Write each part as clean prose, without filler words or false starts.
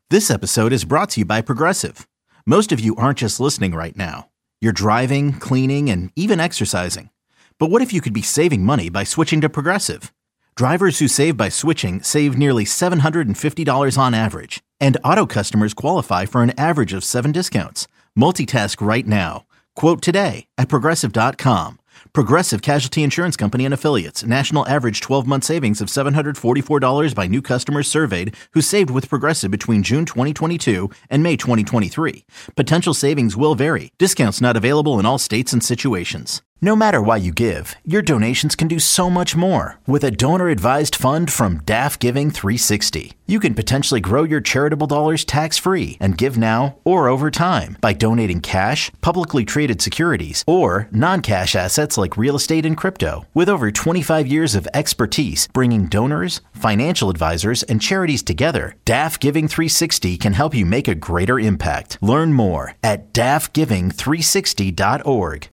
This episode is brought to you by Progressive. Most of you aren't just listening right now. You're driving, cleaning, and even exercising. But what if you could be saving money by switching to Progressive? Drivers who save by switching save nearly $750 on average. And auto customers qualify for an average of 7 discounts. Multitask right now. Quote today at Progressive.com. Progressive Casualty Insurance Company and Affiliates. National average 12-month savings of $744 by new customers surveyed who saved with Progressive between June 2022 and May 2023. Potential savings will vary. Discounts not available in all states and situations. No matter why you give, your donations can do so much more. With a donor-advised fund from DAF Giving 360, you can potentially grow your charitable dollars tax-free and give now or over time by donating cash, publicly traded securities, or non-cash assets like real estate and crypto. With over 25 years of expertise bringing donors, financial advisors, and charities together, DAF Giving 360 can help you make a greater impact. Learn more at dafgiving360.org.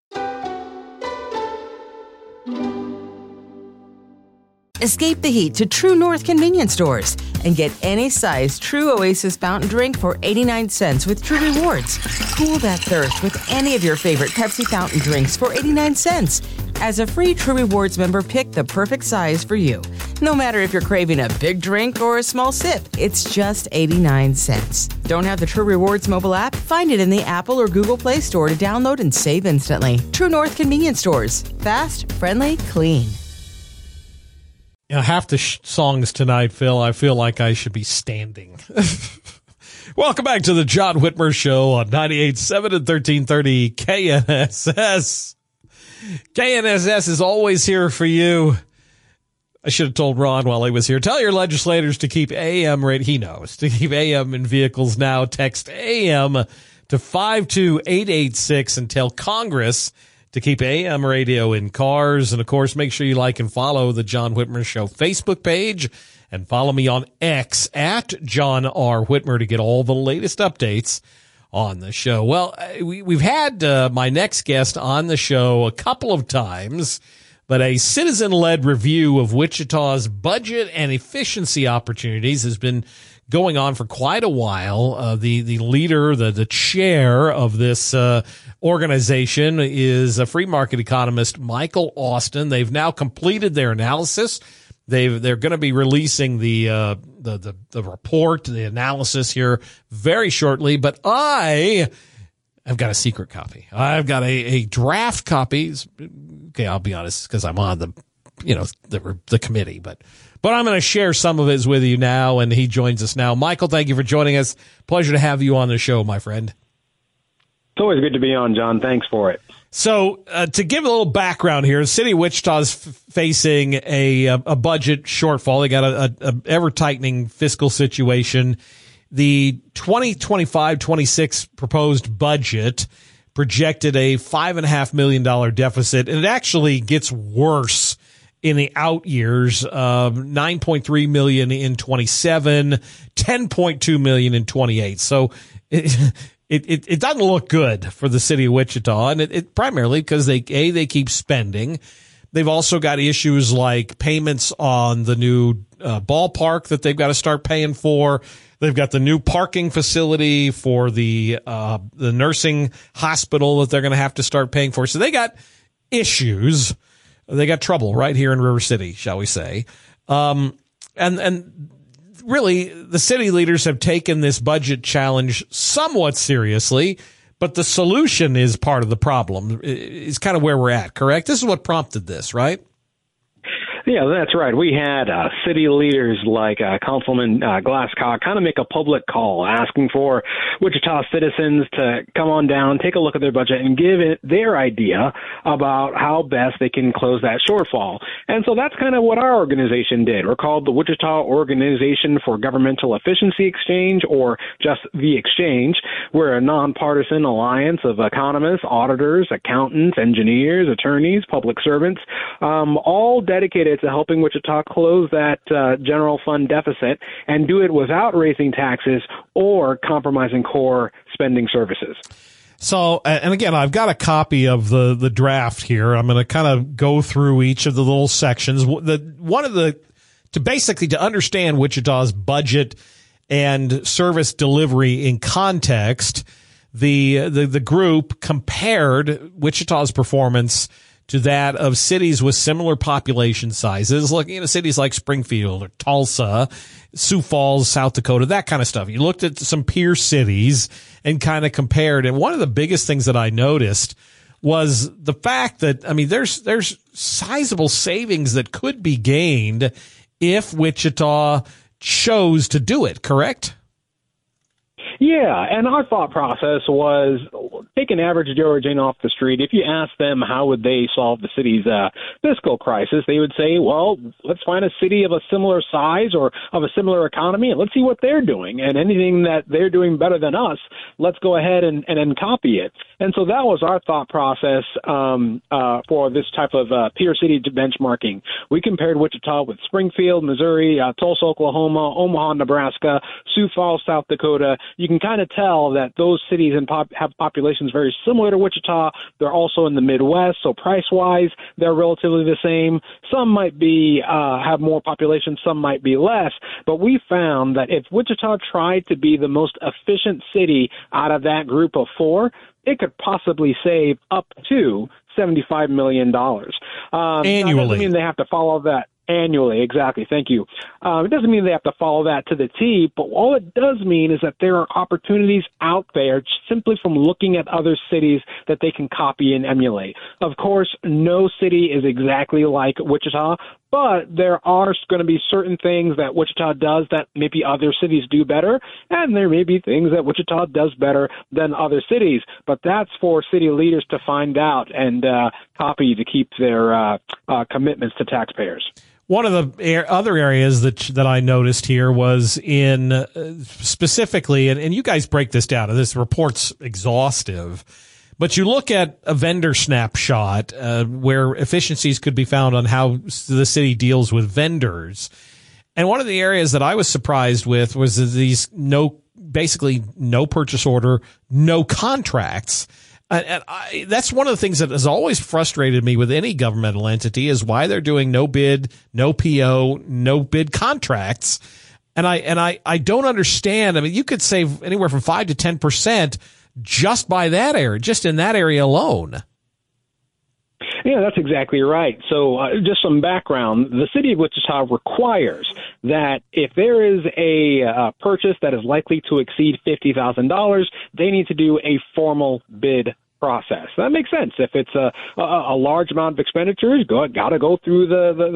Escape the heat to True North convenience stores and get any size True Oasis fountain drink for 89 cents with True Rewards. Cool that thirst with any of your favorite Pepsi fountain drinks for 89 cents. As a free True Rewards member, pick the perfect size for you. No matter if you're craving a big drink or a small sip, it's just 89 cents. Don't have the True Rewards mobile app? Find it in the Apple or Google Play Store to download and save instantly. True North convenience stores. Fast, friendly, clean. You know, half the songs tonight, Phil, I feel like I should be standing. Welcome back to the John Whitmer Show on 98.7 and 1330 KNSS. KNSS is always here for you. I should have told Ron while he was here. Tell your legislators to keep AM radio. He knows. To keep AM in vehicles now. Text AM to 52886 and tell Congress to keep AM radio in cars. And, of course, make sure you like and follow the John Whitmer Show Facebook page and follow me on X at John R. Whitmer to get all the latest updates on the show. Well, we've had my next guest on the show a couple of times, but a citizen-led review of Wichita's budget and efficiency opportunities has been going on for quite a while. The leader, the chair of this organization is a free market economist, Michael Austin. They've now completed their analysis. They're going to be releasing the report, the analysis here very shortly. But I've got a secret copy. I've got a draft copy. Okay, I'll be honest, because I'm on the committee, but I'm going to share some of it with you now, and he joins us now. Michael, thank you for joining us. Pleasure to have you on the show, my friend. It's always good to be on, John. Thanks for it. So to give a little background here, the city of Wichita is facing a budget shortfall. They got a ever-tightening fiscal situation. The 2025-26 proposed budget projected a $5.5 million deficit, and it actually gets worse in the out years. $9.3 million in 27, $10.2 million in 28. So it doesn't look good for the city of Wichita, and it primarily because they keep spending. They've also got issues like payments on the new ballpark that they've got to start paying for. They've got the new parking facility for the nursing hospital that they're going to have to start paying for. So they got issues. They got trouble right here in River City, shall we say. And really, the city leaders have taken this budget challenge somewhat seriously, but the solution is part of the problem. Is kind of where we're at, correct? This is what prompted this, right? Yeah, that's right. We had city leaders like Councilman Glasscock kind of make a public call asking for Wichita citizens to come on down, take a look at their budget, and give it their idea about how best they can close that shortfall. And so that's kind of what our organization did. We're called the Wichita Organization for Governmental Efficiency Exchange, or just the Exchange. We're a nonpartisan alliance of economists, auditors, accountants, engineers, attorneys, public servants, all dedicated to helping Wichita close that general fund deficit and do it without raising taxes or compromising core spending services. So, and again, I've got a copy of the draft here. I'm going to kind of go through each of the little sections. To understand Wichita's budget and service delivery in context, the group compared Wichita's performance to that of cities with similar population sizes, looking at cities like Springfield or Tulsa, Sioux Falls, South Dakota, that kind of stuff. You looked at some peer cities and kind of compared. And one of the biggest things that I noticed was the fact that, I mean, there's sizable savings that could be gained if Wichita chose to do it, correct? Yeah, and our thought process was take an average Joe or Jane off the street. If you ask them how would they solve the city's fiscal crisis, they would say, well, let's find a city of a similar size or of a similar economy, and let's see what they're doing. And anything that they're doing better than us, let's go ahead and copy it. And so that was our thought process for this type of peer city benchmarking. We compared Wichita with Springfield, Missouri, Tulsa, Oklahoma, Omaha, Nebraska, Sioux Falls, South Dakota. You can kind of tell that those cities have populations very similar to Wichita. They're also in the Midwest, so price-wise, they're relatively the same. Some might be have more population, some might be less. But we found that if Wichita tried to be the most efficient city out of that group of four, it could possibly save up to $75 million. Annually. That doesn't mean they have to follow that. Annually, exactly. Thank you. It doesn't mean they have to follow that to the T, but all it does mean is that there are opportunities out there simply from looking at other cities that they can copy and emulate. Of course, no city is exactly like Wichita, but there are going to be certain things that Wichita does that maybe other cities do better, and there may be things that Wichita does better than other cities. But that's for city leaders to find out and copy to keep their commitments to taxpayers. One of the other areas that I noticed here was in specifically, and you guys break this down, and this report's exhaustive, but you look at a vendor snapshot where efficiencies could be found on how the city deals with vendors. And one of the areas that I was surprised with was these basically no purchase order, no contracts. That's one of the things that has always frustrated me with any governmental entity is why they're doing no bid, no PO, no bid contracts. And I don't understand. I mean, you could save anywhere from 5 to 10% just by that area, just in that area alone. Yeah, that's exactly right. So just some background. The city of Wichita requires that if there is a purchase that is likely to exceed $50,000, they need to do a formal bid process. That makes sense. If it's a large amount of expenditures, got to go through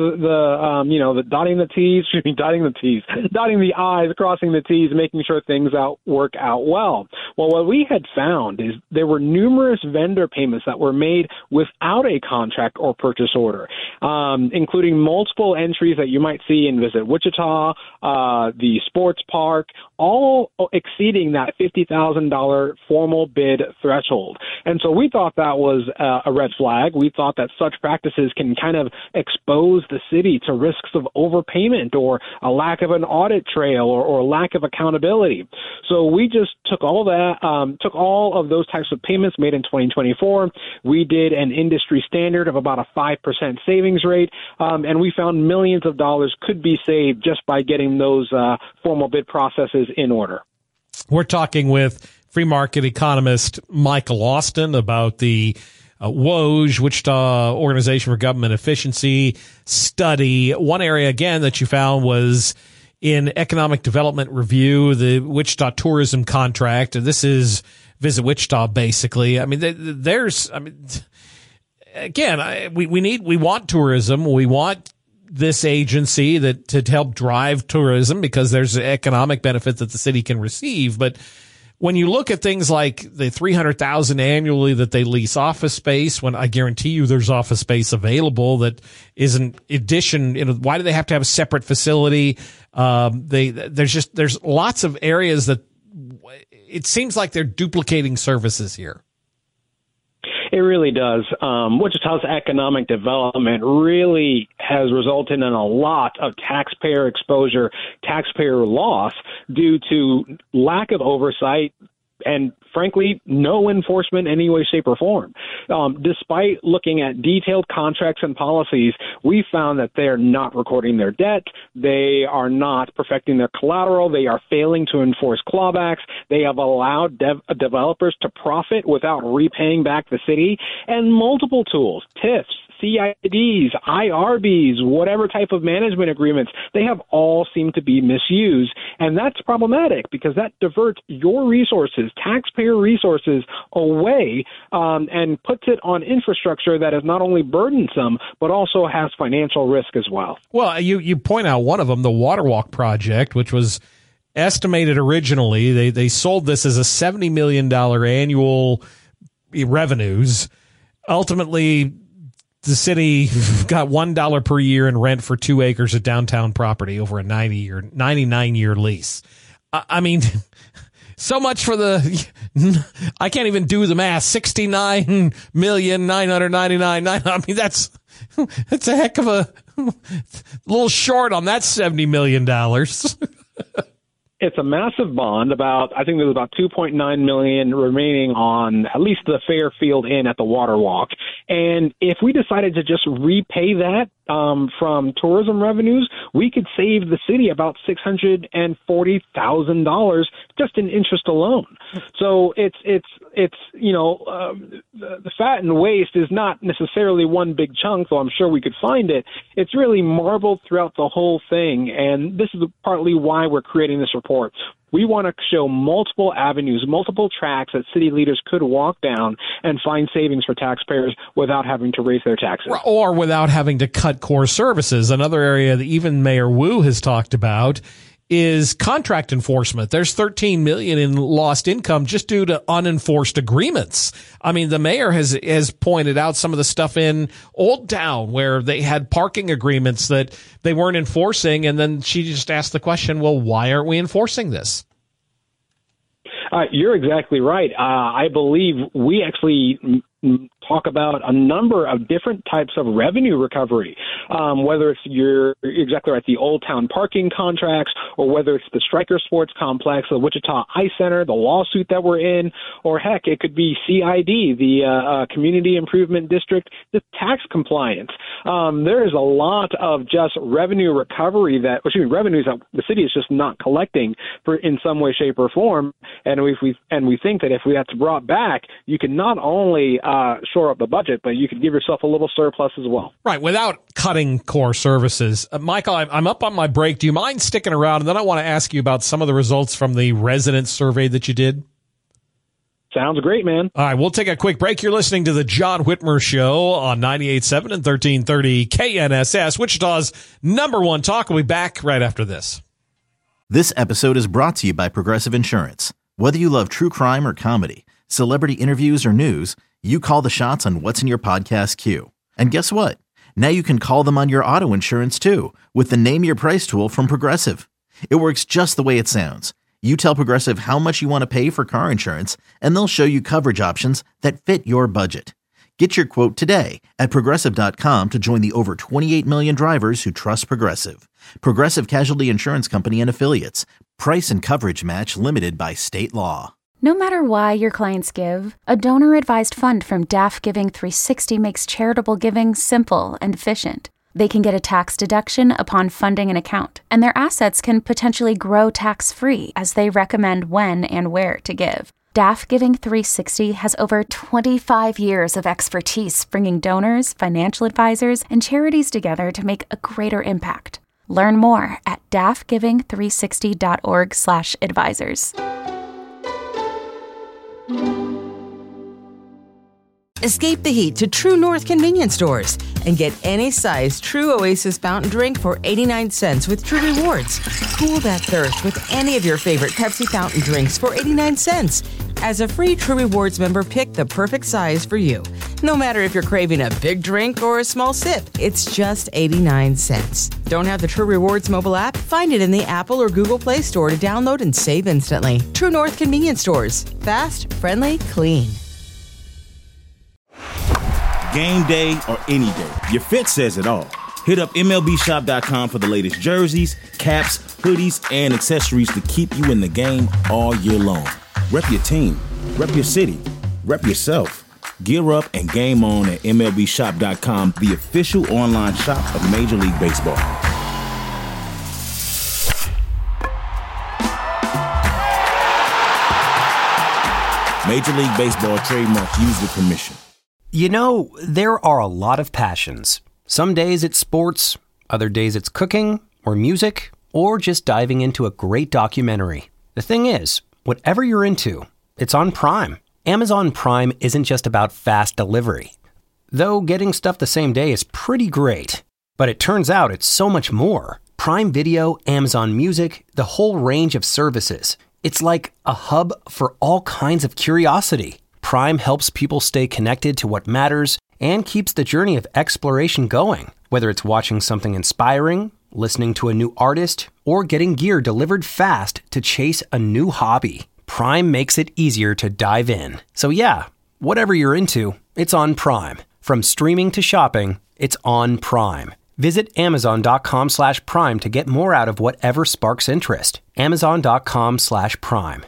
the dotting the T's, dotting the I's, crossing the T's, making sure things work out well. Well, what we had found is there were numerous vendor payments that were made without a contract or purchase order, including multiple entries that you might see in Visit Wichita, the sports park, all exceeding that $50,000 formal bid threshold. And so we thought that was a red flag. We thought that such practices can kind of expose the city to risks of overpayment or a lack of an audit trail or lack of accountability. So we just took all of those types of payments made in 2024. We did an industry standard of about a 5% savings rate, and we found millions of dollars could be saved just by getting those formal bid processes in order. We're talking with free market economist Michael Austin about the WOJ, Wichita Organization for Government Efficiency study. One area, again, that you found was in Economic Development Review, the Wichita tourism contract. And this is Visit Wichita, basically. I mean, we want tourism. We want this agency to help drive tourism because there's an economic benefit that the city can receive. But when you look at things like the $300,000 annually that they lease office space, when I guarantee you there's office space available that isn't addition, why do they have to have a separate facility? There's lots of areas that it seems like they're duplicating services here. It really does. Wichita's economic development really has resulted in a lot of taxpayer exposure, taxpayer loss due to lack of oversight, and frankly, no enforcement in any way, shape, or form. Despite looking at detailed contracts and policies, we found that they are not recording their debt. They are not perfecting their collateral. They are failing to enforce clawbacks. They have allowed developers to profit without repaying back the city, and multiple tools, TIFs, CIDs, IRBs, whatever type of management agreements, they have all seemed to be misused. And that's problematic because that diverts your resources, taxpayer resources, away and puts it on infrastructure that is not only burdensome, but also has financial risk as well. Well, you point out one of them, the Waterwalk project, which was estimated originally, they sold this as a $70 million annual revenues. Ultimately, the city got $1 per year in rent for 2 acres of downtown property over a 99-year lease. I mean, so much for I can't even do the math. $69,999,900. I mean, that's a heck of a little short on that $70 million. It's a massive bond. I think there's about $2.9 million remaining on at least the Fairfield Inn at the Waterwalk. And if we decided to just repay that from tourism revenues, we could save the city about $640,000 just in interest alone. So it's the fat and waste is not necessarily one big chunk, though I'm sure we could find it. It's really marbled throughout the whole thing, and this is partly why we're creating this report. We want to show multiple avenues, multiple tracks that city leaders could walk down and find savings for taxpayers without having to raise their taxes. Or without having to cut core services. Another area that even Mayor Wu has talked about is contract enforcement. There's $13 million in lost income just due to unenforced agreements. I mean, the mayor has pointed out some of the stuff in Old Town where they had parking agreements that they weren't enforcing, and then she just asked the question, well, why aren't we enforcing this? You're exactly right. I believe we actually talk about a number of different types of revenue recovery, whether it's you're exactly right, the Old Town parking contracts, or whether it's the Stryker Sports Complex, the Wichita Ice Center, the lawsuit that we're in, or heck, it could be CID, the Community Improvement District, the tax compliance. There is a lot of just revenue recovery revenues that the city is just not collecting in some way, shape, or form. And we think that if we have to brought back, you can not only shore up the budget, but you could give yourself a little surplus as well. Right, without cutting core services. Michael, I'm up on my break. Do you mind sticking around? And then I want to ask you about some of the results from the resident survey that you did. Sounds great, man. All right, we'll take a quick break. You're listening to the John Whitmer Show on 98.7 and 1330 KNSS, Wichita's #1 talk. We'll be back right after this. This episode is brought to you by Progressive Insurance. Whether you love true crime or comedy, celebrity interviews or news, you call the shots on what's in your podcast queue. And guess what? Now you can call them on your auto insurance too with the Name Your Price tool from Progressive. It works just the way it sounds. You tell Progressive how much you want to pay for car insurance, and they'll show you coverage options that fit your budget. Get your quote today at Progressive.com to join the over 28 million drivers who trust Progressive. Progressive Casualty Insurance Company and Affiliates. Price and coverage match limited by state law. No matter why your clients give, a donor-advised fund from DAF Giving 360 makes charitable giving simple and efficient. They can get a tax deduction upon funding an account, and their assets can potentially grow tax-free as they recommend when and where to give. DAF Giving 360 has over 25 years of expertise bringing donors, financial advisors, and charities together to make a greater impact. Learn more at dafgiving360.org/advisors. Escape the heat to True North convenience stores and get any size True Oasis fountain drink for 89 cents with True Rewards. Cool that thirst with any of your favorite Pepsi fountain drinks for 89 cents. As a free True Rewards member, pick the perfect size for you. No matter if you're craving a big drink or a small sip, it's just 89 cents. Don't have the True Rewards mobile app? Find it in the Apple or Google Play Store to download and save instantly. True North convenience stores. Fast, friendly, clean. Game day or any day, your fit says it all. Hit up MLBshop.com for the latest jerseys, caps, hoodies, and accessories to keep you in the game all year long. Rep your team, rep your city, rep yourself. Gear up and game on at MLBShop.com, the official online shop of Major League Baseball. Major League Baseball trademarks used with permission. You know, there are a lot of passions. Some days it's sports, other days it's cooking or music, or just diving into a great documentary. The thing is, whatever you're into, it's on Prime. Amazon Prime isn't just about fast delivery. Though getting stuff the same day is pretty great. But it turns out it's so much more. Prime Video, Amazon Music, the whole range of services. It's like a hub for all kinds of curiosity. Prime helps people stay connected to what matters and keeps the journey of exploration going. Whether it's watching something inspiring, listening to a new artist, or getting gear delivered fast to chase a new hobby. Prime makes it easier to dive in. So yeah, whatever you're into, it's on Prime. From streaming to shopping, it's on Prime. Visit Amazon.com/Prime to get more out of whatever sparks interest. Amazon.com/Prime.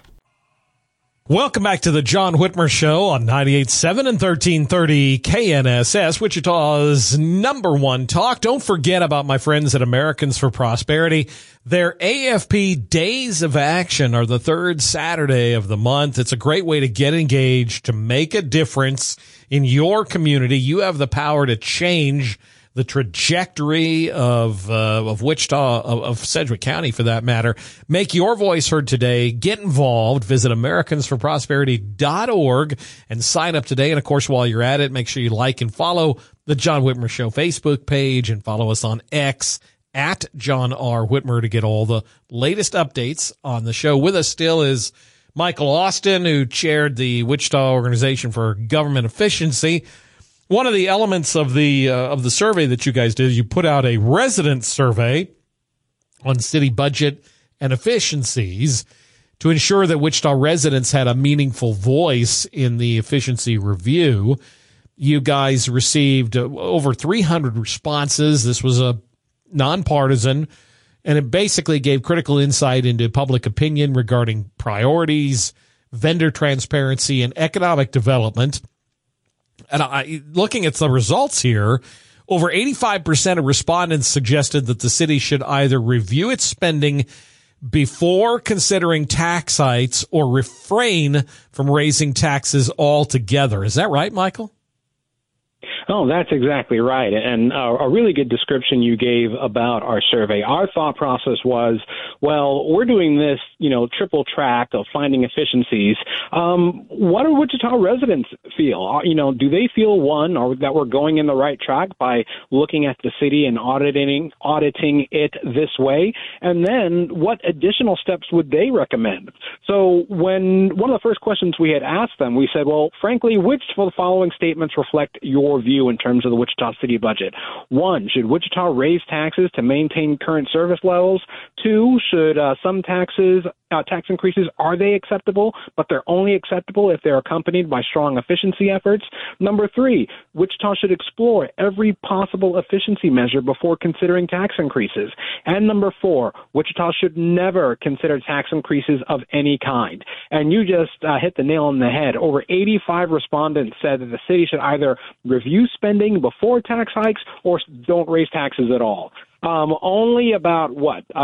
Welcome back to the John Whitmer Show on 98.7 and 1330 KNSS, Wichita's #1 talk. Don't forget about my friends at Americans for Prosperity. Their AFP Days of Action are the third Saturday of the month. It's a great way to get engaged, to make a difference in your community. You have the power to change the trajectory of Wichita, of Sedgwick County for that matter. Make your voice heard today. Get involved. Visit AmericansForProsperity.org and sign up today. And of course, while you're at it, make sure you like and follow the John Whitmer Show Facebook page and follow us on X at John R. Whitmer to get all the latest updates on the show. With us still is Michael Austin, who chaired the Wichita Organization for Government Efficiency. One of the elements of the survey that you guys did, you put out a resident survey on city budget and efficiencies to ensure that Wichita residents had a meaningful voice in the efficiency review. You guys received over 300 responses. This was a nonpartisan, and it basically gave critical insight into public opinion regarding priorities, vendor transparency, and economic development. And looking at the results here, over 85% of respondents suggested that the city should either review its spending before considering tax hikes or refrain from raising taxes altogether. Is that right, Michael? Oh, that's exactly right. And a really good description you gave about our survey. Our thought process was, well, we're doing this, triple track of finding efficiencies. What do Wichita residents feel? Do they feel, one, or that we're going in the right track by looking at the city and auditing it this way? And then what additional steps would they recommend? So when one of the first questions we had asked them, we said, well, frankly, which of the following statements reflect your view in terms of the Wichita city budget? 1, should Wichita raise taxes to maintain current service levels? 2, should some tax increases, are they acceptable, but they're only acceptable if they're accompanied by strong efficiency efforts? Number 3, Wichita should explore every possible efficiency measure before considering tax increases. And number 4, Wichita should never consider tax increases of any kind. And you just hit the nail on the head. Over 85 respondents said that the city should either review spending before tax hikes or don't raise taxes at all. Only about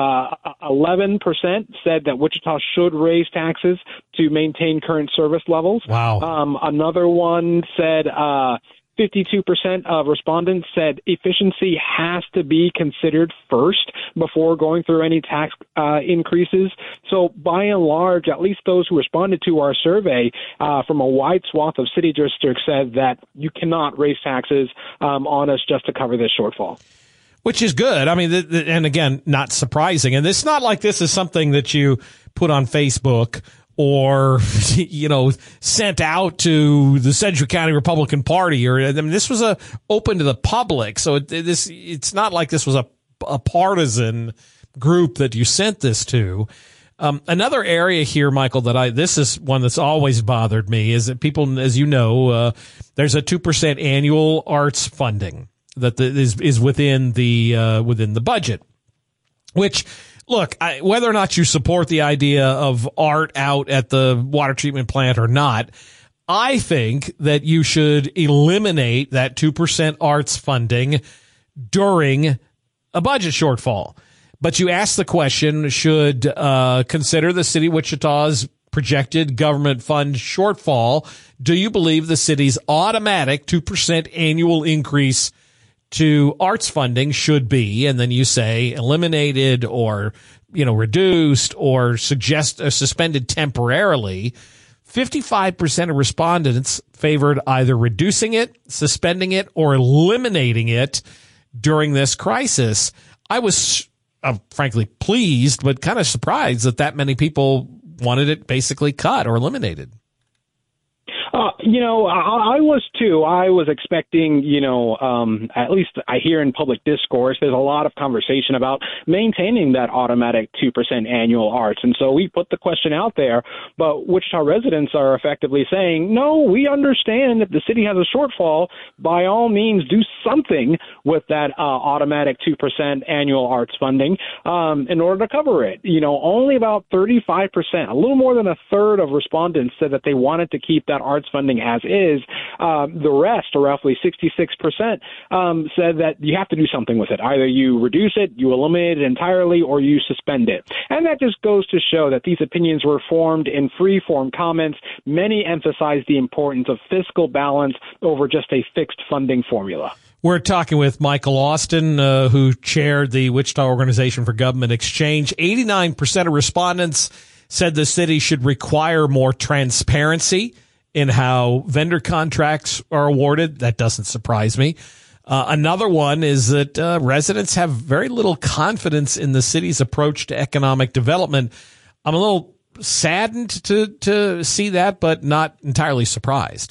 11% said that Wichita should raise taxes to maintain current service levels. Wow. Another one said 52% of respondents said efficiency has to be considered first before going through any tax increases. So by and large, at least those who responded to our survey from a wide swath of city districts said that you cannot raise taxes on us just to cover this shortfall. Which is good. I mean, and again, not surprising. And it's not like this is something that you put on Facebook or, sent out to the Sedgwick County Republican Party, or, this was open to the public. So it's not like this was a partisan group that you sent this to. Another area here, Michael, this is one that's always bothered me, is that people, as you know, there's a 2% annual arts funding that is within the budget, which Look, whether or not you support the idea of art out at the water treatment plant or not, I think that you should eliminate that 2% arts funding during a budget shortfall. But you ask the question, should consider the city of Wichita's projected government fund shortfall. Do you believe the city's automatic 2% annual increase to arts funding should be, and then you say eliminated or, reduced or suspended temporarily? 55% of respondents favored either reducing it, suspending it, or eliminating it during this crisis. I was frankly pleased, but kind of surprised that many people wanted it basically cut or eliminated. I was too. I was expecting, at least I hear in public discourse, there's a lot of conversation about maintaining that automatic 2% annual arts. And so we put the question out there, but Wichita residents are effectively saying, no, we understand if the city has a shortfall, by all means do something with that automatic 2% annual arts funding in order to cover it. Only about 35%, a little more than a third of respondents said that they wanted to keep that arts funding as is. The rest, or roughly 66%, said that you have to do something with it. Either you reduce it, you eliminate it entirely, or you suspend it. And that just goes to show that these opinions were formed in free-form comments. Many emphasize the importance of fiscal balance over just a fixed funding formula. We're talking with Michael Austin, who chaired the Wichita Organization for Government Exchange. 89% of respondents said the city should require more transparency in how vendor contracts are awarded. That doesn't surprise me. Another one is that residents have very little confidence in the city's approach to economic development. I'm a little saddened to see that, but not entirely surprised.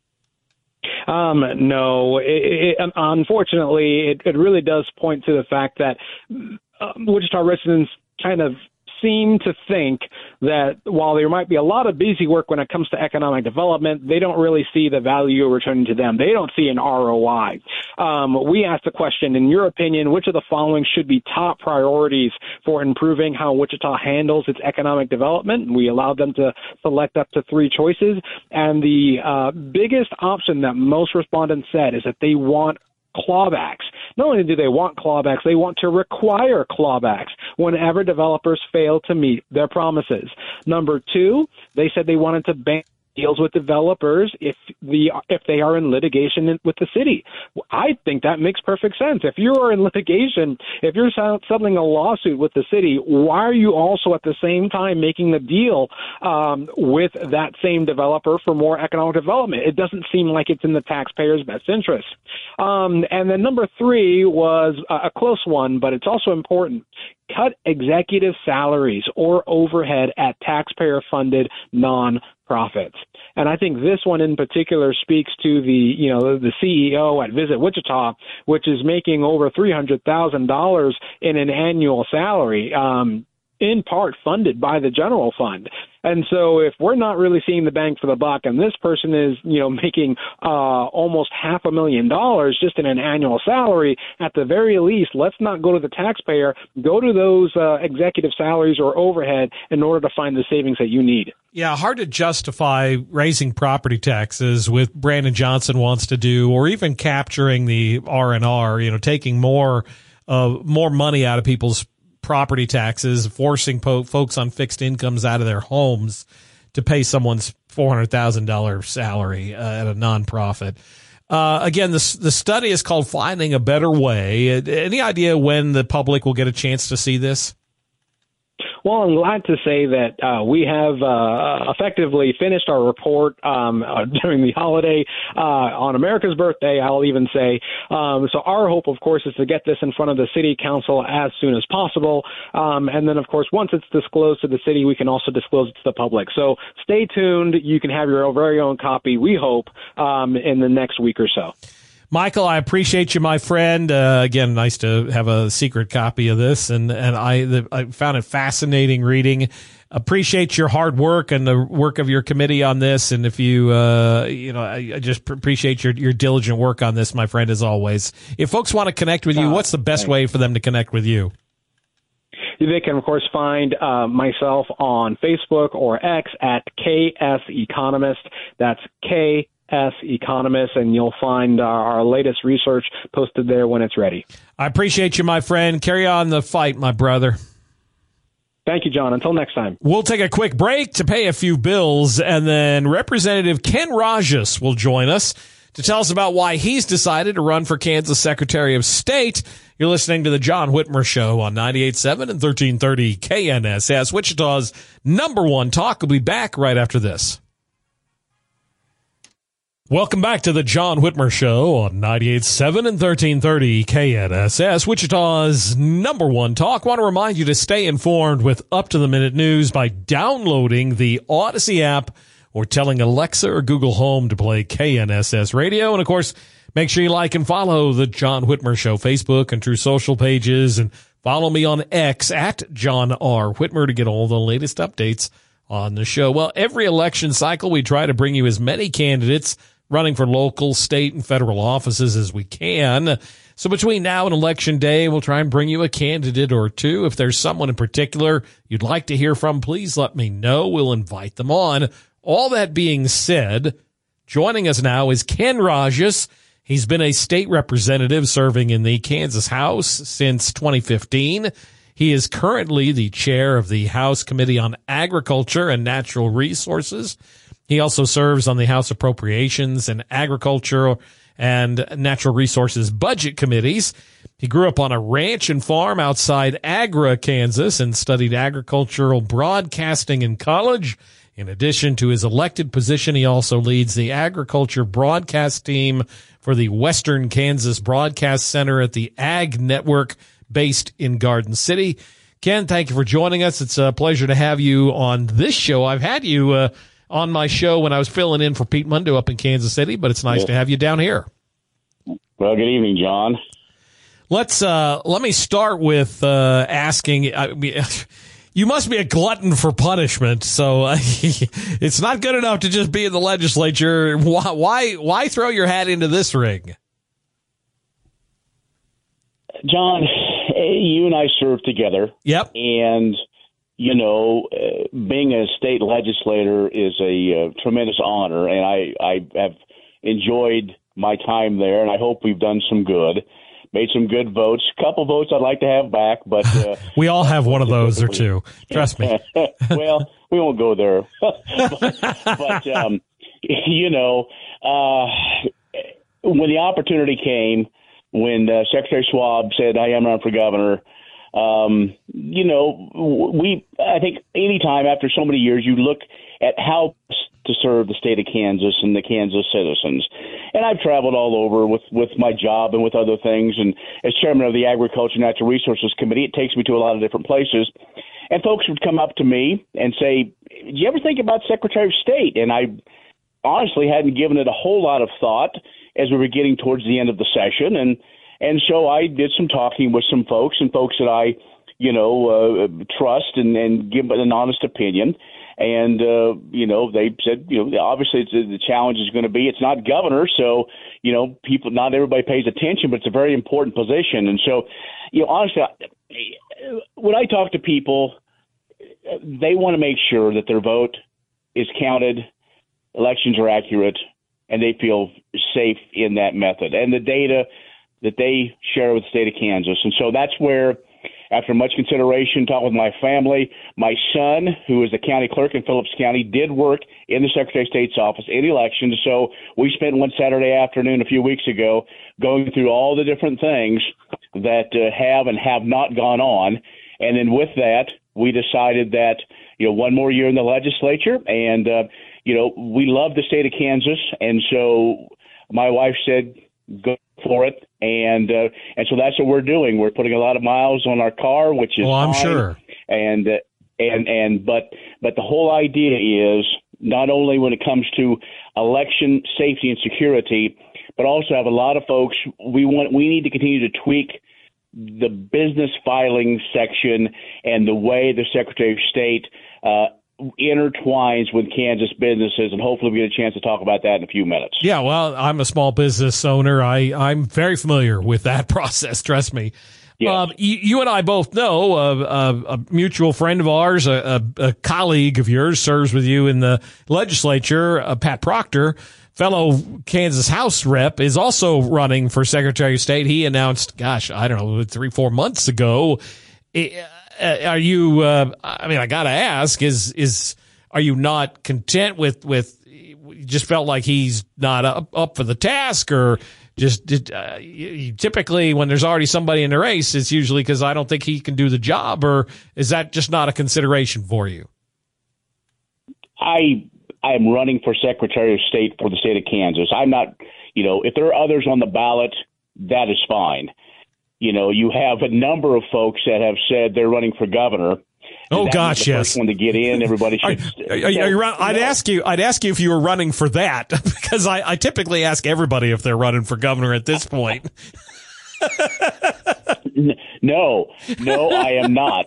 No, unfortunately, it really does point to the fact that Wichita residents kind of seem to think that while there might be a lot of busy work when it comes to economic development, they don't really see the value returning to them. They don't see an ROI. We asked the question, in your opinion, which of the following should be top priorities for improving how Wichita handles its economic development? We allowed them to select up to 3 choices. And the biggest option that most respondents said is that they want clawbacks. Not only do they want clawbacks, they want to require clawbacks whenever developers fail to meet their promises. Number 2, they said they wanted to ban deals with developers if they are in litigation with the city. I think that makes perfect sense. If you are in litigation, if you're settling a lawsuit with the city, why are you also at the same time making the deal with that same developer for more economic development? It doesn't seem like it's in the taxpayer's best interest. And then number 3 was a close one, but it's also important. Cut executive salaries or overhead at taxpayer-funded nonprofits. And I think this one in particular speaks to the CEO at Visit Wichita, which is making over $300,000 in an annual salary, in part funded by the general fund. And so if we're not really seeing the bang for the buck, and this person is, making almost $500,000 just in an annual salary, at the very least, let's not go to the taxpayer, go to those executive salaries or overhead in order to find the savings that you need. Yeah, hard to justify raising property taxes with Brandon Johnson wants to do, or even capturing the R&R, taking more money out of people's property taxes, forcing folks on fixed incomes out of their homes to pay someone's $400,000 salary at a nonprofit. Again, the study is called Finding a Better Way. Any idea when the public will get a chance to see this? Well, I'm glad to say that we have effectively finished our report during the holiday on America's birthday, I'll even say. So our hope, of course, is to get this in front of the city council as soon as possible. And then, of course, once it's disclosed to the city, we can also disclose it to the public. So stay tuned. You can have your very own copy, we hope, in the next week or so. Michael, I appreciate you, my friend. Again, nice to have a secret copy of this, and I found it fascinating reading. Appreciate your hard work and the work of your committee on this, and if you, I just appreciate your diligent work on this, my friend, as always. If folks want to connect with you, what's the best way for them to connect with you? They can, of course, find myself on Facebook or X at KS Economist. That's KS Economist, and you'll find our latest research posted there when it's ready. I appreciate you, my friend. Carry on the fight, my brother. Thank you, John. Until next time. We'll take a quick break to pay a few bills, and then Representative Ken Rajas will join us to tell us about why he's decided to run for Kansas Secretary of State. You're listening to the John Whitmer Show on 98.7 and 1330 KNSS, Wichita's #1 talk. We'll be back right after this. Welcome back to the John Whitmer Show on 98.7 and 1330 KNSS, Wichita's #1 talk. Want to remind you to stay informed with up-to-the-minute news by downloading the Odyssey app or telling Alexa or Google Home to play KNSS Radio. And, of course, make sure you like and follow the John Whitmer Show Facebook and True Social pages, and follow me on X at John R. Whitmer to get all the latest updates on the show. Well, every election cycle, we try to bring you as many candidates running for local, state, and federal offices as we can. So between now and Election Day, we'll try and bring you a candidate or two. If there's someone in particular you'd like to hear from, please let me know. We'll invite them on. All that being said, joining us now is Ken Rajas. He's been a state representative serving in the Kansas House since 2015. He is currently the chair of the House Committee on Agriculture and Natural Resources. He also serves on the House Appropriations and Agriculture and Natural Resources Budget Committees. He grew up on a ranch and farm outside Agra, Kansas, and studied agricultural broadcasting in college. In addition to his elected position, he also leads the agriculture broadcast team for the Western Kansas Broadcast Center at the Ag Network based in Garden City. Ken, thank you for joining us. It's a pleasure to have you on this show. I've had you on my show when I was filling in for Pete Mundo up in Kansas City, but it's nice to have you down here. Well, good evening, John. Let me start with asking. You must be a glutton for punishment, so it's not good enough to just be in the legislature. Why throw your hat into this ring? John, you and I served together. Yep. And, you know, being a state legislator is a tremendous honor, and I have enjoyed my time there, and I hope we've done some good. Made some good votes. Couple votes I'd like to have back, but we all have one of those or two. Trust me. Well, we won't go there. but you know, when the opportunity came, when Secretary Schwab said, "I am running for governor," you know, I think any time after so many years, you look at how to serve the state of Kansas and the Kansas citizens. And I've traveled all over with my job and with other things. And as chairman of the Agriculture and Natural Resources Committee, it takes me to a lot of different places. And folks would come up to me and say, "Did you ever think about Secretary of State?" And I honestly hadn't given it a whole lot of thought as we were getting towards the end of the session. And so I did some talking with some folks that I, you know, trust and give an honest opinion. And, you know, they said, you know, obviously the challenge is going to be, it's not governor. So, you know, not everybody pays attention, but it's a very important position. And so, you know, honestly, when I talk to people, they want to make sure that their vote is counted, elections are accurate, and they feel safe in that method and the data that they share with the state of Kansas. And so that's where, after much consideration, talking with my family, my son, who is the county clerk in Phillips County, did work in the Secretary of State's office in elections. So we spent one Saturday afternoon a few weeks ago going through all the different things that have and have not gone on. And then with that, we decided that, you know, one more year in the legislature. And, you know, we love the state of Kansas. And so my wife said, go for it. And so that's what we're doing. We're putting a lot of miles on our car, which is I'm fine. sure. But the whole idea is not only when it comes to election safety and security, but also have a lot of folks. We need to continue to tweak the business filing section and the way the Secretary of State intertwines with Kansas businesses, and hopefully we get a chance to talk about that in a few minutes. Yeah, well, I'm a small business owner. I'm very familiar with that process, trust me. Yes. You and I both know a mutual friend of ours, a colleague of yours, serves with you in the legislature, Pat Proctor, fellow Kansas House rep, is also running for Secretary of State. He announced, 3-4 months ago. Are you, I got to ask, are you not content with, you just felt like he's not up for the task, or typically when there's already somebody in the race, it's usually because I don't think he can do the job, or is that just not a consideration for you? I am running for Secretary of State for the state of Kansas. I'm not, if there are others on the ballot, that is fine. You have a number of folks that have said they're running for governor. Oh gosh, yes. First one to get in, everybody should. I'd ask you if you were running for that, because I typically ask everybody if they're running for governor at this point. No, I am not.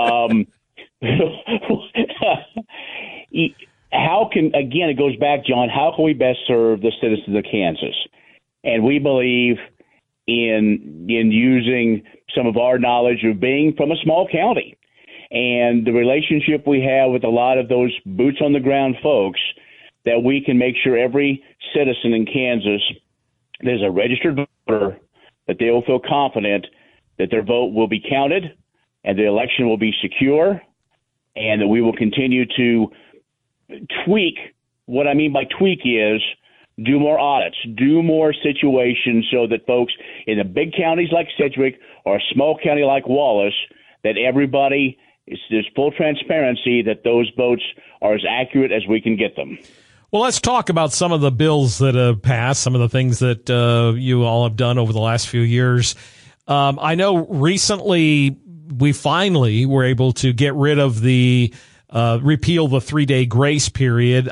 It goes back, John, how can we best serve the citizens of Kansas? And we believe in using some of our knowledge of being from a small county and the relationship we have with a lot of those boots on the ground folks, that we can make sure every citizen in Kansas that is a registered voter, that they will feel confident that their vote will be counted and the election will be secure, and that we will continue to tweak. What I mean by tweak is do more audits, do more situations, so that folks in the big counties like Sedgwick or a small county like Wallace, that everybody there's full transparency that those votes are as accurate as we can get them. Well, let's talk about some of the bills that have passed, some of the things that you all have done over the last few years. I know recently we finally were able to get rid of repeal the 3-day grace period.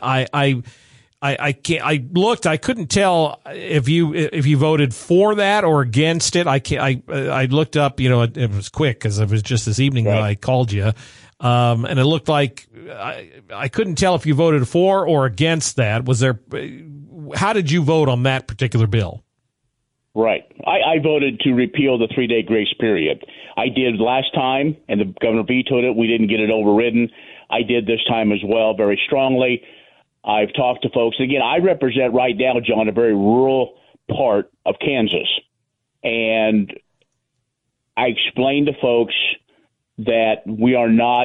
I looked. I couldn't tell if you voted for that or against it. I looked up. It was quick because it was just this evening that I called you, and it looked like I couldn't tell if you voted for or against that. How did you vote on that particular bill? Right. I voted to repeal the 3-day grace period. I did last time, and the governor vetoed it. We didn't get it overridden. I did this time as well, very strongly. I've talked to folks. Again, I represent right now, John, a very rural part of Kansas. And I explained to folks that we are not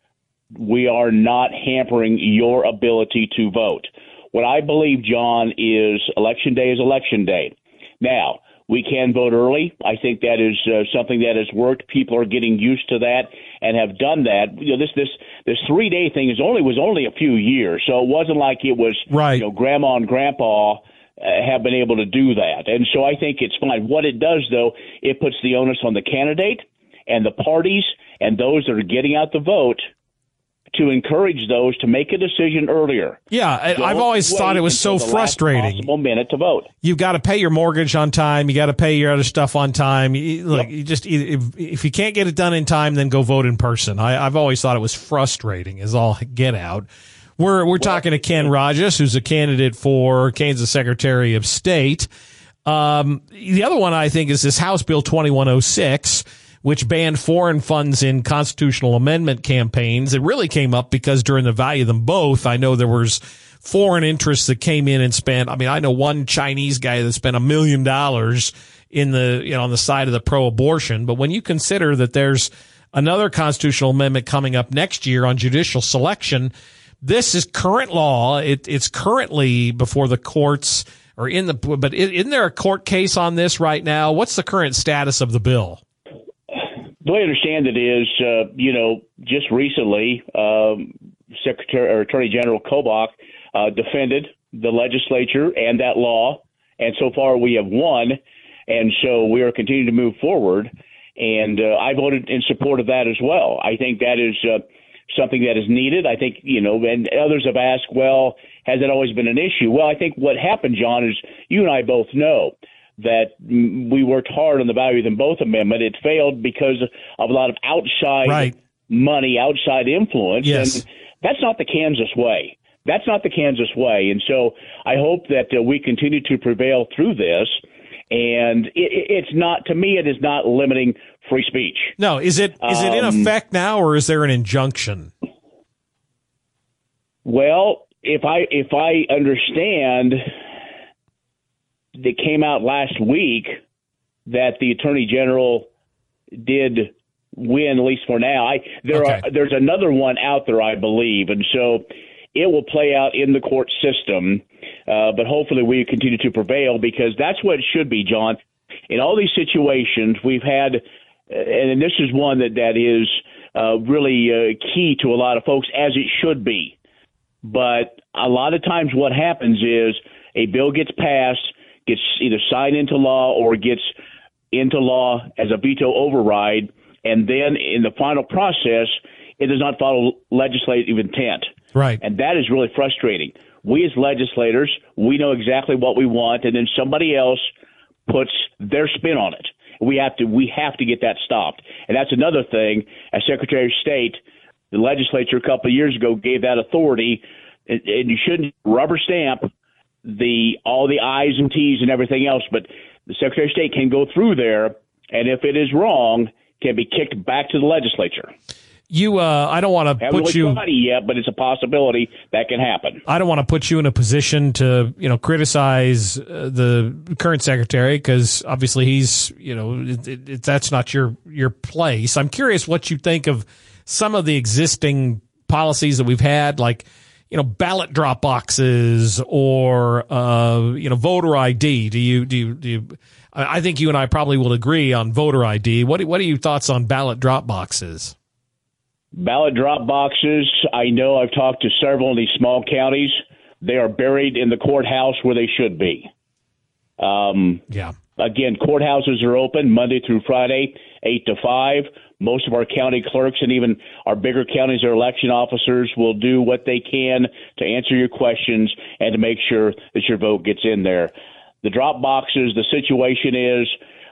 hampering your ability to vote. What I believe, John, is election day is election day. Now, we can vote early. I think that is something that has worked. People are getting used to that and have done that. This 3-day thing was only a few years, so it wasn't like it was right. Grandma and Grandpa have been able to do that, and so I think it's fine. What it does, though, it puts the onus on the candidate and the parties and those that are getting out the vote to encourage those to make a decision earlier. Yeah, I've always thought it was so frustrating. Last possible minute to vote. You've got to pay your mortgage on time. You got to pay your other stuff on time. You just if you can't get it done in time, then go vote in person. I've always thought it was frustrating, as all get out. We're talking to Ken Rajas, who's a candidate for Kansas Secretary of State. The other one I think is this House Bill 2106. Which banned foreign funds in constitutional amendment campaigns. It really came up because during the value of them both, I know there was foreign interests that came in and spent. I know one Chinese guy that spent $1 million on the side of the pro-abortion. But when you consider that there's another constitutional amendment coming up next year on judicial selection, this is current law. It's currently before the courts or but isn't there a court case on this right now? What's the current status of the bill? The way I understand it is, just recently, Attorney General Kobach defended the legislature and that law, and so far we have won, and so we are continuing to move forward, and I voted in support of that as well. I think that is something that is needed. I think, and others have asked, well, has it always been an issue? Well, I think what happened, John, is you and I both know that we worked hard on the value of them both amendment. It failed because of a lot of outside money, outside influence. Yes. And that's not the Kansas way. That's not the Kansas way. And so I hope that we continue to prevail through this And it's not, to me, it is not limiting free speech. No, is it in effect now, or is there an injunction? Well, if I understand, it came out last week that the Attorney General did win, at least for now. There's another one out there, I believe, and so it will play out in the court system. But hopefully we continue to prevail, because that's what it should be, John. In all these situations we've had, and this is one that is really key to a lot of folks, as it should be. But a lot of times what happens is a bill gets passed, gets either signed into law or gets into law as a veto override, and then in the final process, it does not follow legislative intent. Right. And that is really frustrating. We as legislators, we know exactly what we want, and then somebody else puts their spin on it. We have to get that stopped. And that's another thing. As Secretary of State, the legislature a couple of years ago gave that authority, and you shouldn't rubber stamp all the I's and T's and everything else, but the Secretary of State can go through there, and if it is wrong, can be kicked back to the legislature. I don't want to put you yet, but it's a possibility that can happen. I don't want to put you in a position to, criticize the current secretary, because obviously he's, that's not your place. I'm curious what you think of some of the existing policies that we've had, like, ballot drop boxes or, voter ID. Do you, I think you and I probably will agree on voter ID. What are your thoughts on ballot drop boxes? Ballot drop boxes, I know I've talked to several in these small counties. They are buried in the courthouse where they should be. Yeah. Again, courthouses are open Monday through Friday, 8 to 5. Most of our county clerks and even our bigger counties, our election officers, will do what they can to answer your questions and to make sure that your vote gets in there. The drop boxes, the situation is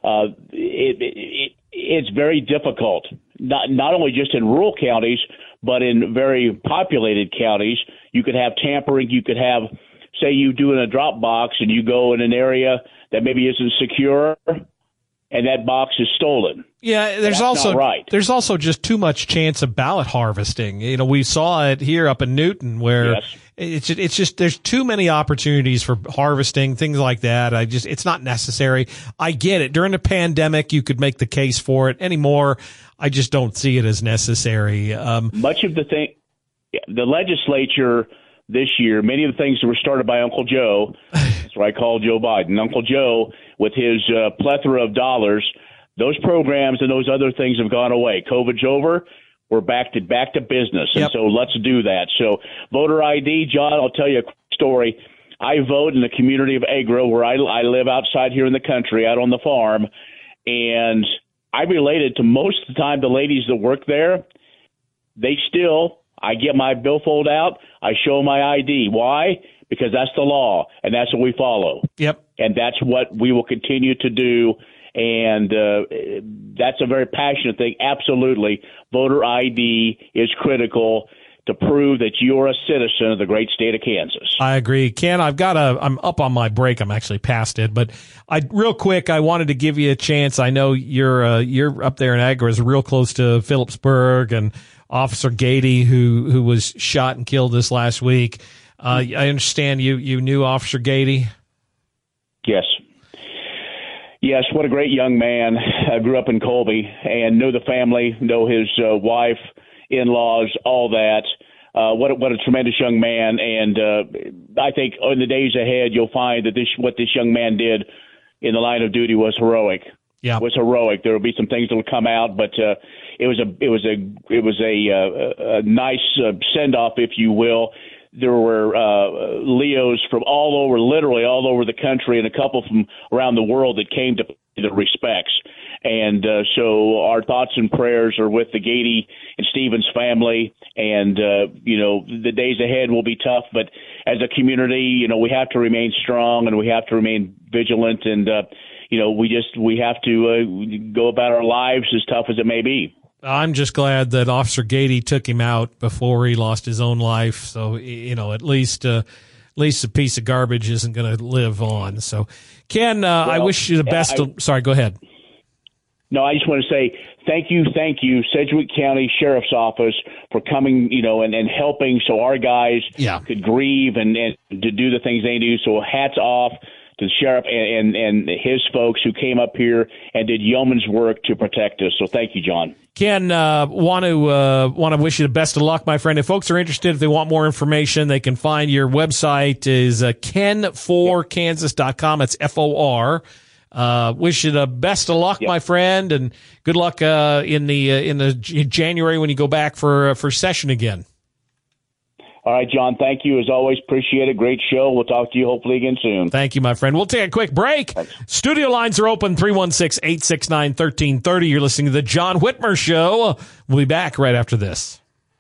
it's very difficult, not only just in rural counties, but in very populated counties. You could have tampering. You could have, say you do in a drop box and you go in an area that maybe isn't secure, and that box is stolen. Yeah, there's also just too much chance of ballot harvesting. We saw it here up in Newton, where it's just there's too many opportunities for harvesting, things like that. It's not necessary. I get it. During the pandemic, you could make the case for it. Anymore, I just don't see it as necessary. Much of the legislature this year, many of the things that were started by Uncle Joe, that's what I call Joe Biden, Uncle Joe, with his plethora of dollars, those programs and those other things have gone away. COVID's over. We're back to business. And so let's do that. So voter ID, John, I'll tell you a quick story. I vote in the community of Agra, where I live outside here in the country, out on the farm. And I related to most of the time the ladies that work there. I get my billfold out. I show my ID. Why? Because that's the law, and that's what we follow. Yep. And that's what we will continue to do. And that's a very passionate thing. Absolutely. Voter ID is critical to prove that you're a citizen of the great state of Kansas. I agree. Ken, I'm up on my break. I'm actually past it, but real quick, I wanted to give you a chance. I know you're up there in Agra, is real close to Phillipsburg, and Officer Gady, who was shot and killed this last week. I understand you knew Officer Gady. Yes. Yes, what a great young man. I grew up in Colby and know the family, know his wife, in-laws, all that. What a tremendous young man. And I think in the days ahead, you'll find that what this young man did in the line of duty was heroic. Yeah, was heroic. There will be some things that will come out, but it was a nice send-off, if you will. There were Leos from literally all over the country, and a couple from around the world that came to pay the respects. And so our thoughts and prayers are with the Gady and Stevens family. And, the days ahead will be tough. But as a community, we have to remain strong and we have to remain vigilant. And, we have to go about our lives as tough as it may be. I'm just glad that Officer Gady took him out before he lost his own life. So, at least least a piece of garbage isn't going to live on. So, Ken, I wish you the best. Sorry, go ahead. No, I just want to say thank you, Sedgwick County Sheriff's Office, for coming, and helping so our guys could grieve and to do the things they do. So hats off to the sheriff and his folks who came up here and did yeoman's work to protect us. So thank you, John. Ken, want to wish you the best of luck, my friend. If folks are interested, if they want more information, they can find your website is ken4kansas.com. It's FOR. Wish you the best of luck, my friend, and good luck in the January when you go back for session again. All right, John. Thank you as always. Appreciate it. Great show. We'll talk to you hopefully again soon. Thank you, my friend. We'll take a quick break. Thanks. Studio lines are open 316-869-1330. You're listening to the John Whitmer Show. We'll be back right after this.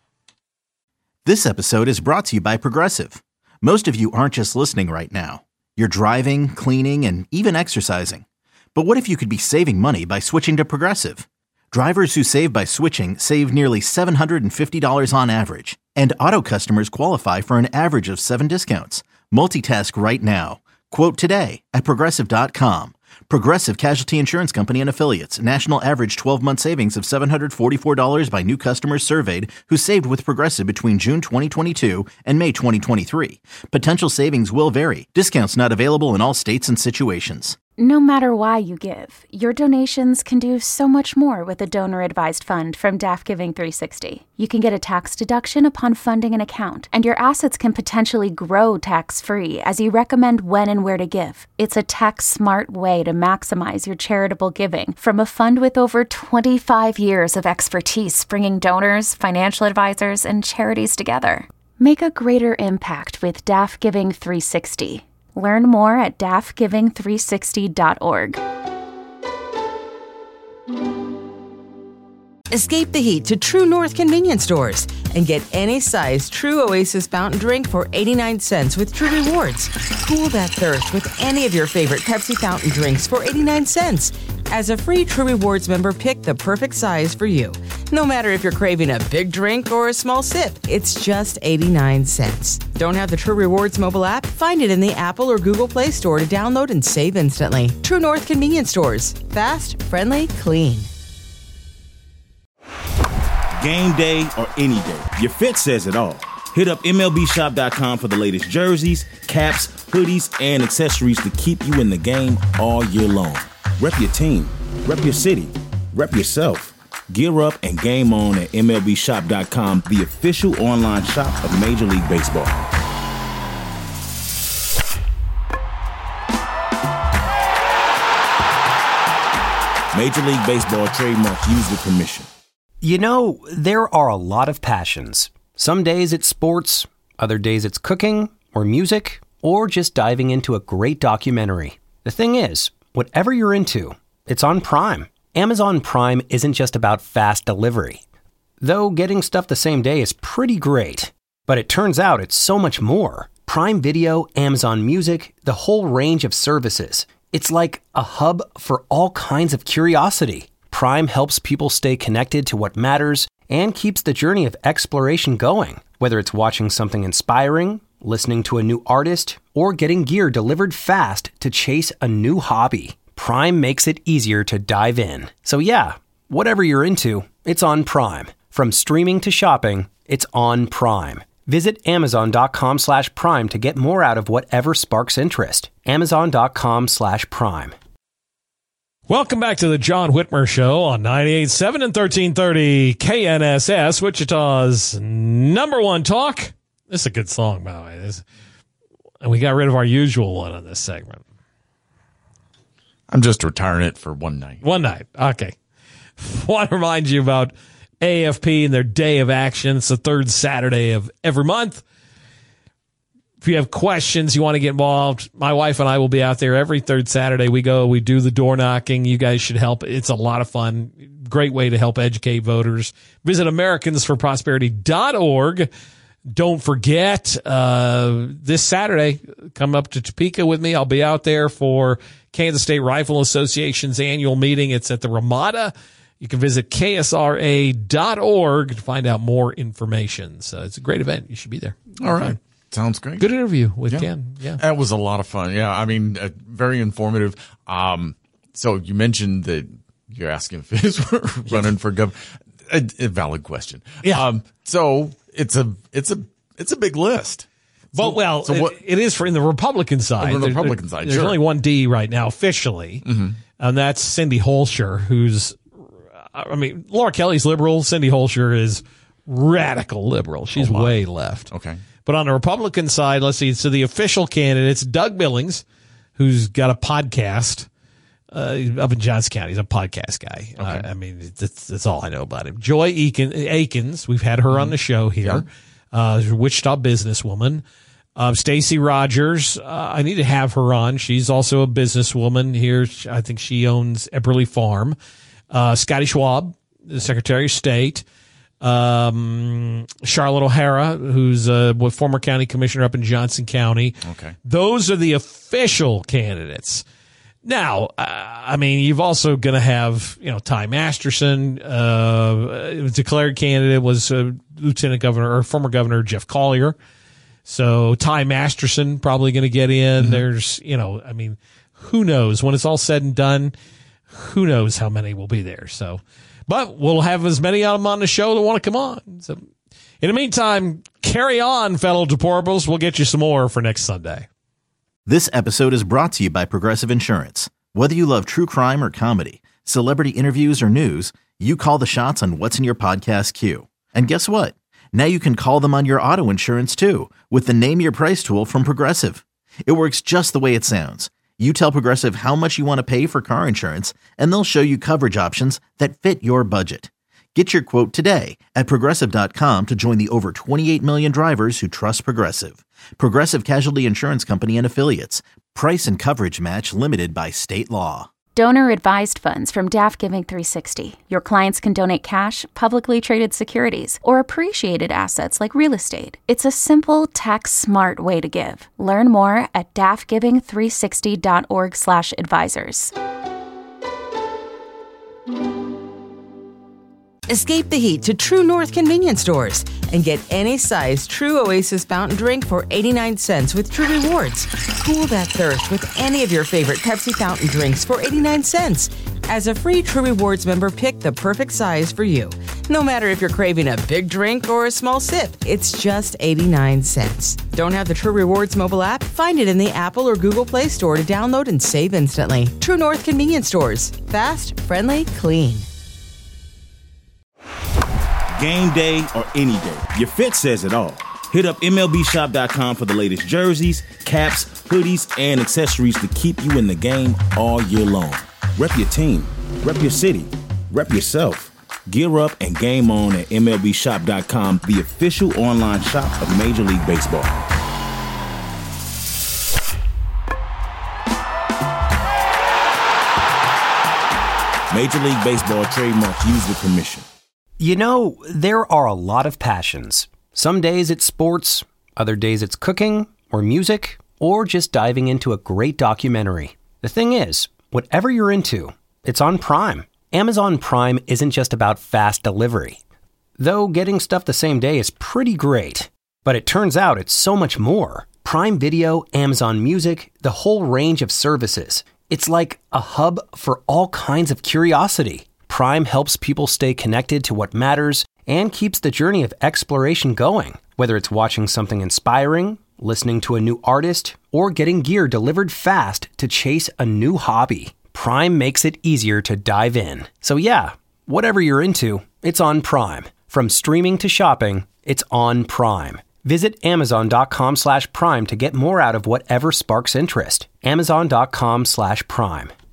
This episode is brought to you by Progressive. Most of you aren't just listening right now. You're driving, cleaning, and even exercising. But what if you could be saving money by switching to Progressive? Drivers who save by switching save nearly $750 on average. And auto customers qualify for an average of 7 discounts. Multitask right now. Quote today at Progressive.com. Progressive Casualty Insurance Company and Affiliates. National average 12-month savings of $744 by new customers surveyed who saved with Progressive between June 2022 and May 2023. Potential savings will vary. Discounts not available in all states and situations. No matter why you give, your donations can do so much more with a donor-advised fund from DAF Giving 360. You can get a tax deduction upon funding an account, and your assets can potentially grow tax-free as you recommend when and where to give. It's a tax-smart way to maximize your charitable giving from a fund with over 25 years of expertise bringing donors, financial advisors, and charities together. Make a greater impact with DAF Giving 360. Learn more at dafgiving360.org. Escape the heat to True North convenience stores and get any size True Oasis fountain drink for 89 cents with True Rewards. Cool that thirst with any of your favorite Pepsi fountain drinks for 89 cents. As a free True Rewards member, pick the perfect size for you. No matter if you're craving a big drink or a small sip, it's just 89 cents. Don't have the True Rewards mobile app? Find it in the Apple or Google Play Store to download and save instantly. True North convenience stores. Fast, friendly, clean. Game day or any day, your fit says it all. Hit up MLBshop.com for the latest jerseys, caps, hoodies, and accessories to keep you in the game all year long. Rep your team, rep your city, rep yourself. Gear up and game on at MLBshop.com, the official online shop of Major League Baseball. Major League Baseball trademark used with permission. You know, there are a lot of passions. Some days it's sports, other days it's cooking or music, or just diving into a great documentary. The thing is, whatever you're into, it's on Prime. Amazon Prime isn't just about fast delivery. Though getting stuff the same day is pretty great. But it turns out it's so much more. Prime Video, Amazon Music, the whole range of services. It's like a hub for all kinds of curiosity. Prime helps people stay connected to what matters and keeps the journey of exploration going. Whether it's watching something inspiring, listening to a new artist, or getting gear delivered fast to chase a new hobby, Prime makes it easier to dive in. So yeah, whatever you're into, it's on Prime. From streaming to shopping, it's on Prime. Visit Amazon.com/Prime to get more out of whatever sparks interest. Amazon.com/Prime. Welcome back to the John Whitmer Show on 98.7 and 1330 KNSS, Wichita's #1 talk. This is a good song, by the way. And we got rid of our usual one on this segment. I'm just retiring it for one night. One night. Okay. Want to remind you about AFP and their Day of Action. It's the third Saturday of every month. If you have questions, you want to get involved, my wife and I will be out there every third Saturday. We do the door knocking. You guys should help. It's a lot of fun. Great way to help educate voters. Visit AmericansForProsperity.org. Don't forget, this Saturday, come up to Topeka with me. I'll be out there for Kansas State Rifle Association's annual meeting. It's at the Ramada. You can visit KSRA.org to find out more information. So it's a great event. You should be there. All right. Sounds great. Good interview with Ken. Yeah. That was a lot of fun. Yeah. I mean, very informative. So you mentioned that you're asking if he's running for governor. A valid question. Yeah. So it's a big list. Well, it is for in the Republican side. There's only one D right now officially, and that's Cindy Holscher, who's, I mean, Laura Kelly's liberal. Cindy Holscher is radical liberal. She's way left. Okay. But on the Republican side, let's see. So the official candidate's Doug Billings, who's got a podcast up in Johnson County. He's a podcast guy. Okay. I mean, that's all I know about him. Joy Akins, we've had her on the show here. Wichita businesswoman. Stacey Rogers, I need to have her on. She's also a businesswoman here. I think she owns Epperly Farm. Scotty Schwab, the Secretary of State. Charlotte O'Hara, who's a former county commissioner up in Johnson County. Okay. Those are the official candidates. Now, I mean, you've also going to have, Ty Masterson, declared candidate was Lieutenant Governor or former Governor Jeff Collier. So Ty Masterson probably going to get in. There's, I mean, who knows when it's all said and done, who knows how many will be there. So, but we'll have as many of them on the show that want to come on. So in the meantime, carry on, fellow deplorables. We'll get you some more for next Sunday. This episode is brought to you by Progressive Insurance. Whether you love true crime or comedy, celebrity interviews or news, you call the shots on what's in your podcast queue. And guess what? Now you can call them on your auto insurance too with the Name Your Price tool from Progressive. It works just the way it sounds. You tell Progressive how much you want to pay for car insurance, and they'll show you coverage options that fit your budget. Get your quote today at Progressive.com to join the over 28 million drivers who trust Progressive. Progressive Casualty Insurance Company and Affiliates. Price and coverage match limited by state law. Donor-advised funds from DAF Giving 360. Your clients can donate cash, publicly traded securities, or appreciated assets like real estate. It's a simple, tax-smart way to give. Learn more at dafgiving360.org/advisors. Escape the heat to True North convenience stores and get any size True Oasis fountain drink for 89 cents with True Rewards. Cool that thirst with any of your favorite Pepsi fountain drinks for 89 cents. As a free True Rewards member, pick the perfect size for you. No matter if you're craving a big drink or a small sip, it's just 89 cents. Don't have the True Rewards mobile app? Find it in the Apple or Google Play Store to download and save instantly. True North convenience stores. Fast, friendly, clean. Game day or any day, your fit says it all. Hit up MLBshop.com for the latest jerseys, caps, hoodies, and accessories to keep you in the game all year long. Rep your team, rep your city, rep yourself. Gear up and game on at MLBshop.com, the official online shop of Major League Baseball. Major League Baseball trademark used with permission. There are a lot of passions. Some days it's sports, other days it's cooking, or music, or just diving into a great documentary. The thing is, whatever you're into, it's on Prime. Amazon Prime isn't just about fast delivery. Though getting stuff the same day is pretty great. But it turns out it's so much more. Prime Video, Amazon Music, the whole range of services. It's like a hub for all kinds of curiosity. Prime helps people stay connected to what matters and keeps the journey of exploration going. Whether it's watching something inspiring, listening to a new artist, or getting gear delivered fast to chase a new hobby, Prime makes it easier to dive in. So yeah, whatever you're into, it's on Prime. From streaming to shopping, it's on Prime. Visit Amazon.com/Prime to get more out of whatever sparks interest. Amazon.com/Prime.